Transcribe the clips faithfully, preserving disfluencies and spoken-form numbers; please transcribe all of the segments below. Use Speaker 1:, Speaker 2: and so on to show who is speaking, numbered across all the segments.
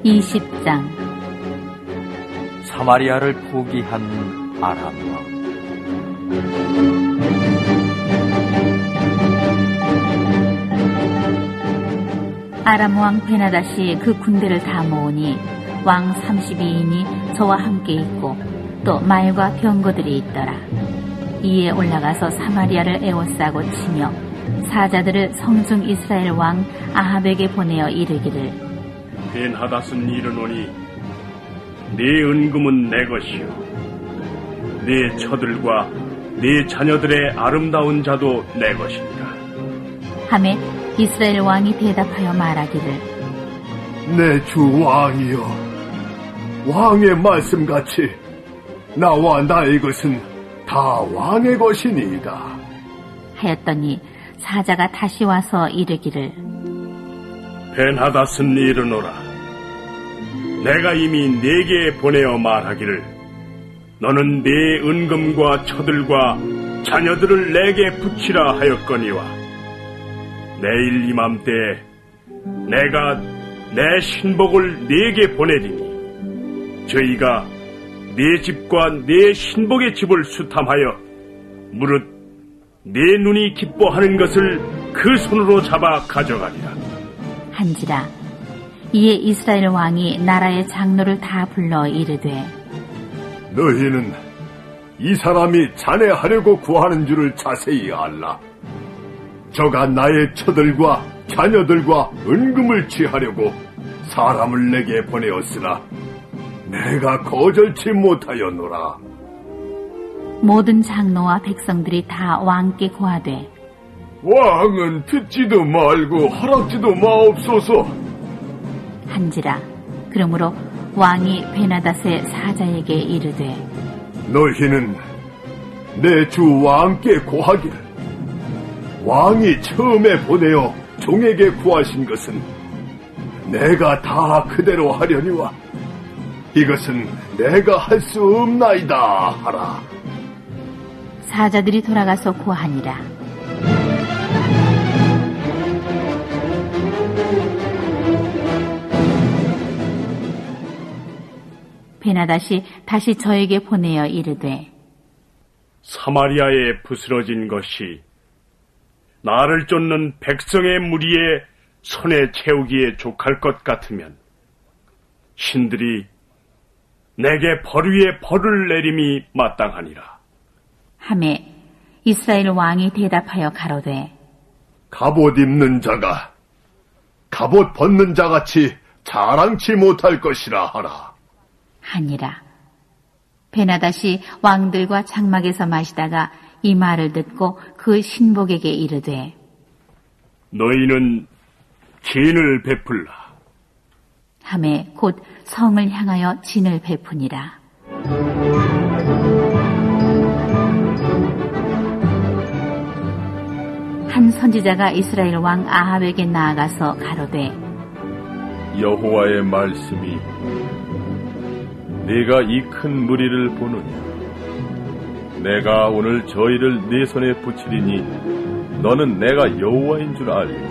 Speaker 1: 이십 장.
Speaker 2: 사마리아를 포기한 아람 왕.
Speaker 1: 아람 왕 베나닷이 그 군대를 다 모으니 왕 삼십이 인이 저와 함께 있고 또 말과 병거들이 있더라. 이에 올라가서 사마리아를 에워싸고 치며 사자들을 성중 이스라엘 왕 아합에게 보내어 이르기를,
Speaker 3: 벤하닷은 이르노니 네 은금은 내 것이요 네 처들과 네 자녀들의 아름다운 자도 내 것이니라
Speaker 1: 하매 이스라엘 왕이 대답하여 말하기를,
Speaker 4: 내 주 왕이여, 왕의 말씀같이 나와 나의 것은 다 왕의 것이니이다
Speaker 1: 하였더니 사자가 다시 와서 이르기를,
Speaker 3: 벤하닷은 이르노라. 내가 이미 네게 보내어 말하기를 너는 네 은금과 처들과 자녀들을 내게 붙이라 하였거니와 내일 이맘때에 내가 내 신복을 네게 보내리니 저희가 네 집과 네 신복의 집을 수탐하여 무릇 네 눈이 기뻐하는 것을 그 손으로 잡아 가져가리라
Speaker 1: 한지라. 이에 이스라엘 왕이 나라의 장로를 다 불러 이르되,
Speaker 4: 너희는 이 사람이 잔해하려고 구하는 줄을 자세히 알라. 저가 나의 처들과 자녀들과 은금을 취하려고 사람을 내게 보내었으나 내가 거절치 못하였노라.
Speaker 1: 모든 장로와 백성들이 다 왕께 고하되,
Speaker 4: 왕은 듣지도 말고 허락지도 마옵소서
Speaker 1: 한지라. 그러므로 왕이 베나닷의 사자에게 이르되,
Speaker 4: 너희는 내 주 왕께 고하기를 왕이 처음에 보내어 종에게 구하신 것은 내가 다 그대로 하려니와 이것은 내가 할 수 없나이다 하라.
Speaker 1: 사자들이 돌아가서 고하니라. 베나닷이 다시 저에게 보내어 이르되,
Speaker 3: 사마리아에 부스러진 것이 나를 쫓는 백성의 무리에 손에 채우기에 족할 것 같으면 신들이 내게 벌 위에 벌을 내림이 마땅하니라
Speaker 1: 하매 이스라엘 왕이 대답하여 가로되,
Speaker 4: 갑옷 입는 자가 갑옷 벗는 자같이 자랑치 못할 것이라 하라.
Speaker 1: 하니라. 베나닷이 왕들과 장막에서 마시다가 이 말을 듣고 그 신복에게 이르되,
Speaker 3: 너희는 진을 베풀라
Speaker 1: 하매 곧 성을 향하여 진을 베푸니라. 한 선지자가 이스라엘 왕 아합에게 나아가서 가로되,
Speaker 5: 여호와의 말씀이 네가 이 큰 무리를 보느냐? 내가 오늘 저희를 네 손에 붙이리니 너는 내가 여호와인 줄 알리라.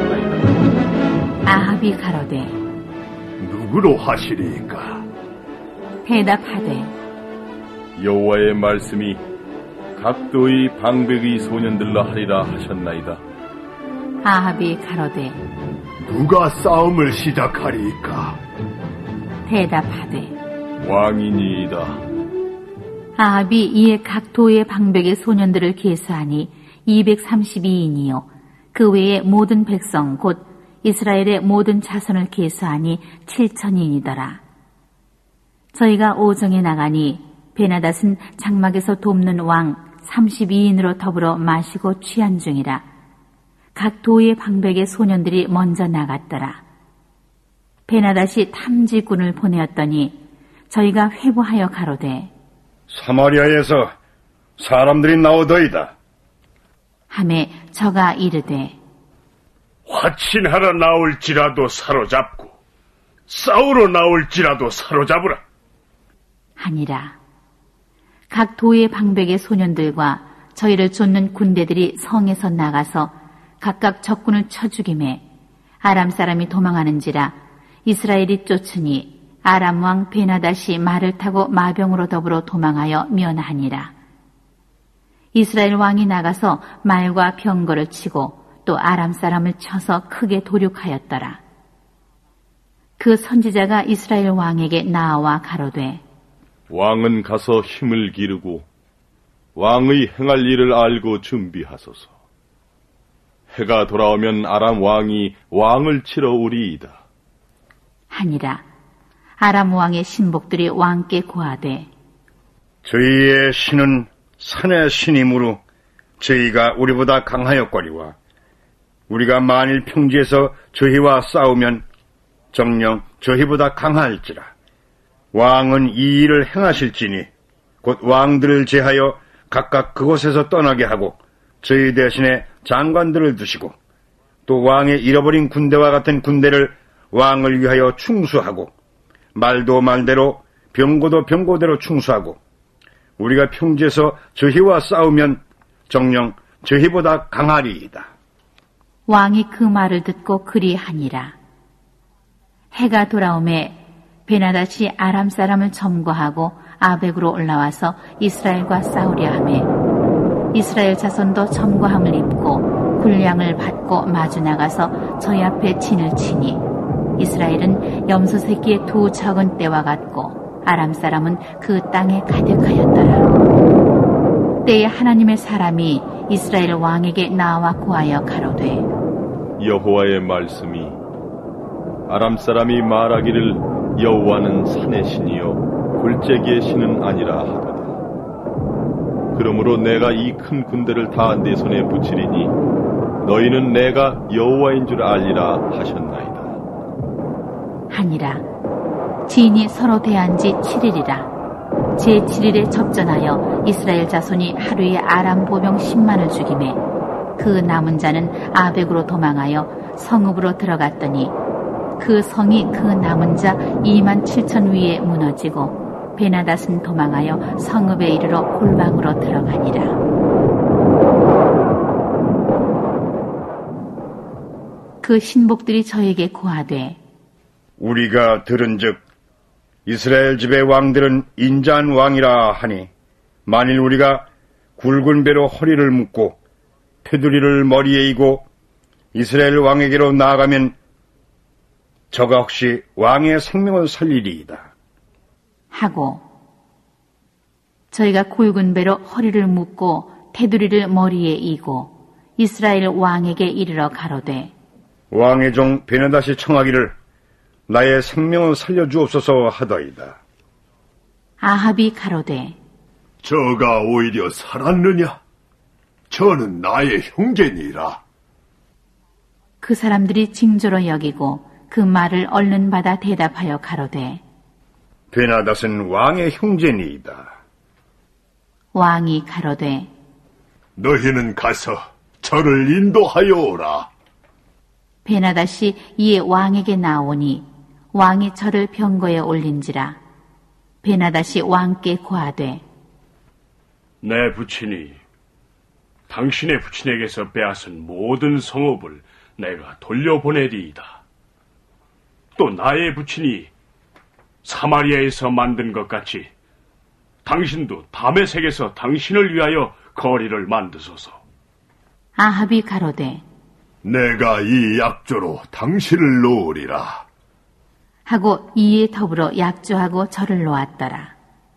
Speaker 1: 아합이 가로되,
Speaker 4: 누구로 하시리이까?
Speaker 1: 대답하되,
Speaker 5: 여호와의 말씀이 각도의 방백의 소년들로 하리라 하셨나이다.
Speaker 1: 아합이 가로되,
Speaker 4: 누가 싸움을 시작하리이까?
Speaker 1: 대답하되,
Speaker 5: 왕이니이다.
Speaker 1: 아합이 이에 각 도의 방백의 소년들을 계수하니 이백삼십이 인이요 그 외에 모든 백성 곧 이스라엘의 모든 자손을 계수하니 칠천인이더라. 저희가 오정에 나가니 베나닷은 장막에서 돕는 왕 삼십이 인으로 더불어 마시고 취한 중이라. 각 도의 방백의 소년들이 먼저 나갔더라. 베나닷이 탐지꾼을 보내었더니 저희가 회부하여 가로되,
Speaker 3: 사마리아에서 사람들이 나오더이다
Speaker 1: 하매 저가 이르되,
Speaker 3: 화친하러 나올지라도 사로잡고 싸우러 나올지라도 사로잡으라
Speaker 1: 하니라. 각 도의 방백의 소년들과 저희를 쫓는 군대들이 성에서 나가서 각각 적군을 쳐 죽이매 아람 사람이 도망하는지라 이스라엘이 쫓으니 아람 왕 베나닷이 말을 타고 마병으로 더불어 도망하여 면하니라. 이스라엘 왕이 나가서 말과 병거를 치고 또 아람 사람을 쳐서 크게 도륙하였더라. 그 선지자가 이스라엘 왕에게 나와 가로되
Speaker 5: 왕은 가서 힘을 기르고 왕의 행할 일을 알고 준비하소서. 해가 돌아오면 아람 왕이 왕을 치러 오리이다.
Speaker 1: 하니라. 아람 왕의 신복들이 왕께 고하되
Speaker 3: 저희의 신은 산의 신이므로 저희가 우리보다 강하였거리와 우리가 만일 평지에서 저희와 싸우면 정녕 저희보다 강할지라. 왕은 이 일을 행하실지니 곧 왕들을 제하여 각각 그곳에서 떠나게 하고 저희 대신에 장관들을 두시고 또 왕의 잃어버린 군대와 같은 군대를 왕을 위하여 충수하고 말도 말대로 병고도 병고대로 충수하고 우리가 평지에서 저희와 싸우면 정녕 저희보다 강하리이다.
Speaker 1: 왕이 그 말을 듣고 그리하니라. 해가 돌아오매 베나닷이 아람 사람을 점거하고 아벡으로 올라와서 이스라엘과 싸우려 하매 이스라엘 자손도 점거함을 입고 군량을 받고 마주 나가서 저희 앞에 진을 치니 이스라엘은 염소 새끼의 두 적은 때와 같고 아람 사람은 그 땅에 가득하였더라. 때에 하나님의 사람이 이스라엘 왕에게 나와 고하여 가로되
Speaker 5: 여호와의 말씀이 아람 사람이 말하기를 여호와는 산의 신이요 골짜기의 신은 아니라 하도다. 그러므로 내가 이 큰 군대를 다 내 손에 붙이리니 너희는 내가 여호와인 줄 알리라 하셨나이다.
Speaker 1: 하니라. 진이 서로 대한 지 칠 일이라. 제칠 일에 접전하여 이스라엘 자손이 하루에 아람 보병 십만을 죽이매 그 남은 자는 아벡으로 도망하여 성읍으로 들어갔더니 그 성이 그 남은 자 이만 칠천 위에 무너지고 베나닷은 도망하여 성읍에 이르러 골방으로 들어가니라. 그 신복들이 저에게 고하되
Speaker 3: 우리가 들은즉 이스라엘 집의 왕들은 인자한 왕이라 하니 만일 우리가 굵은 배로 허리를 묶고 테두리를 머리에 이고 이스라엘 왕에게로 나아가면 저가 혹시 왕의 생명을 살리리이다.
Speaker 1: 하고 저희가 굵은 배로 허리를 묶고 테두리를 머리에 이고 이스라엘 왕에게 이르러 가로되
Speaker 3: 왕의 종 베나닷이 청하기를 나의 생명을 살려주옵소서 하더이다.
Speaker 1: 아합이 가로되
Speaker 4: 저가 오히려 살았느냐? 저는 나의 형제니라.
Speaker 1: 그 사람들이 징조로 여기고 그 말을 얼른 받아 대답하여 가로되
Speaker 3: 베나닷은 왕의 형제니이다.
Speaker 1: 왕이 가로되
Speaker 4: 너희는 가서 저를 인도하여 오라.
Speaker 1: 베나닷이 이에 왕에게 나오니 왕이 저를 병거에 올린지라. 베나닷이 왕께 고하되
Speaker 3: 내 부친이 당신의 부친에게서 빼앗은 모든 성읍을 내가 돌려보내리이다. 또 나의 부친이 사마리아에서 만든 것 같이 당신도 다메섹에서 당신을 위하여 거리를 만드소서.
Speaker 1: 아합이 가로되
Speaker 4: 내가 이 약조로 당신을 놓으리라.
Speaker 1: 하고 이에 더불어 약조하고 저를 놓았더라.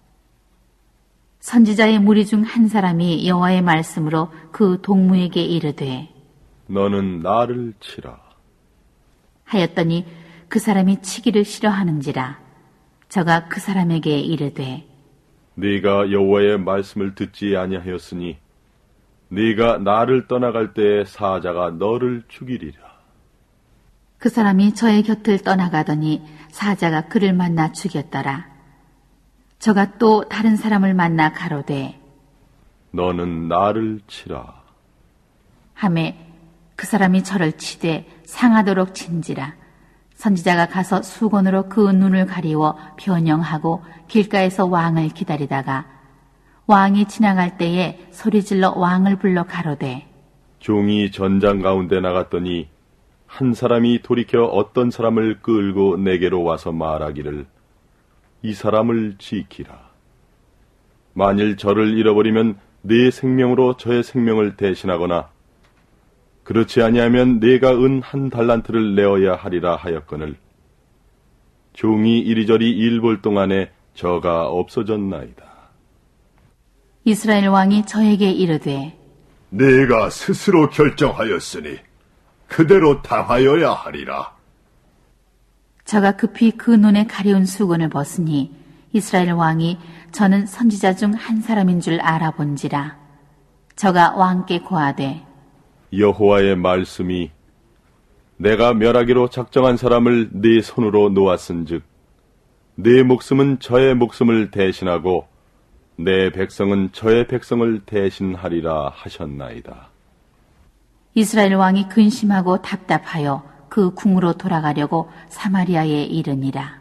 Speaker 1: 선지자의 무리 중 한 사람이 여호와의 말씀으로 그 동무에게 이르되
Speaker 5: 너는 나를 치라
Speaker 1: 하였더니 그 사람이 치기를 싫어하는지라. 저가 그 사람에게 이르되
Speaker 5: 네가 여호와의 말씀을 듣지 아니하였으니 네가 나를 떠나갈 때에 사자가 너를 죽이리라.
Speaker 1: 그 사람이 저의 곁을 떠나가더니 사자가 그를 만나 죽였더라. 저가 또 다른 사람을 만나 가로되
Speaker 5: 너는 나를 치라
Speaker 1: 하매 그 사람이 저를 치되 상하도록 친지라. 선지자가 가서 수건으로 그 눈을 가리워 변형하고 길가에서 왕을 기다리다가 왕이 지나갈 때에 소리질러 왕을 불러 가로되
Speaker 5: 종이 전장 가운데 나갔더니 한 사람이 돌이켜 어떤 사람을 끌고 내게로 와서 말하기를 이 사람을 지키라. 만일 저를 잃어버리면 네 생명으로 저의 생명을 대신하거나 그렇지 아니하면 네가 은 한 달란트를 내어야 하리라 하였거늘 종이 이리저리 일 볼 동안에 저가 없어졌나이다.
Speaker 1: 이스라엘 왕이 저에게 이르되
Speaker 4: 네가 스스로 결정하였으니 그대로 당하여야 하리라.
Speaker 1: 저가 급히 그 눈에 가려운 수건을 벗으니 이스라엘 왕이 저는 선지자 중 한 사람인 줄 알아본지라. 저가 왕께 고하되
Speaker 5: 여호와의 말씀이 내가 멸하기로 작정한 사람을 네 손으로 놓았은즉 네 목숨은 저의 목숨을 대신하고 내 백성은 저의 백성을 대신하리라 하셨나이다.
Speaker 1: 이스라엘 왕이 근심하고 답답하여 그 궁으로 돌아가려고 사마리아에 이르니라.